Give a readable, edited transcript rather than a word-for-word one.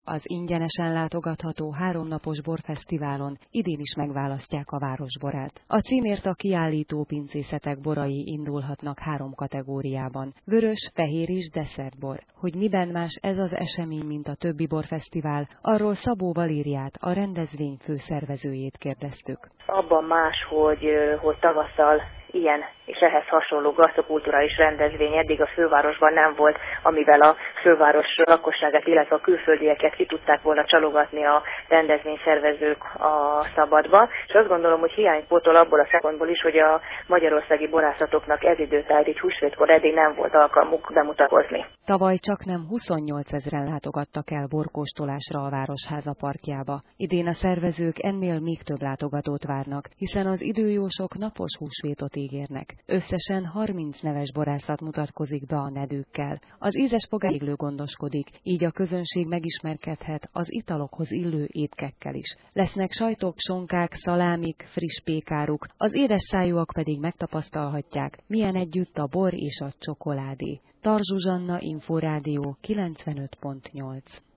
Az ingyenesen látogatható 3 napos borfesztiválon idén is megválasztják a városborát. A címért a kiállító pincészetek borai indulhatnak 3 kategóriában: vörös, fehér és desszertbor. Hogy miben más ez az esemény, mint a többi borfesztivál, arról Szabó Valériát, a rendezvény főszervezőjét kérdeztük. Abban más, hogy tavasszal ilyen és ehhez hasonló gasztrokulturális rendezvény eddig a fővárosban nem volt, amivel a főváros lakosságát, illetve a külföldieket ki tudták volna csalogatni a rendezvényszervezők a szabadba. És azt gondolom, hogy hiánypótol abból a szempontból is, hogy a magyarországi borászatoknak ez időtájt, így húsvétkor eddig nem volt alkalmuk bemutatkozni. Tavaly csaknem 28 000 látogattak el borkóstolásra a Városháza parkjába. Idén a szervezők ennél még több látogatót várnak, hiszen az időjósok napos húsvétot ígérnek. Összesen 30 neves borászat mutatkozik be a nedőkkel. Az ízes fogáiglő gondoskodik, így a közönség megismerkedhet az italokhoz illő étkekkel is. Lesznek sajtok, sonkák, szalámik, friss pékáruk, az édes szájúak pedig megtapasztalhatják, milyen együtt a bor és a csokoládé. Tar Zsuzsanna, Inforádió 95.8.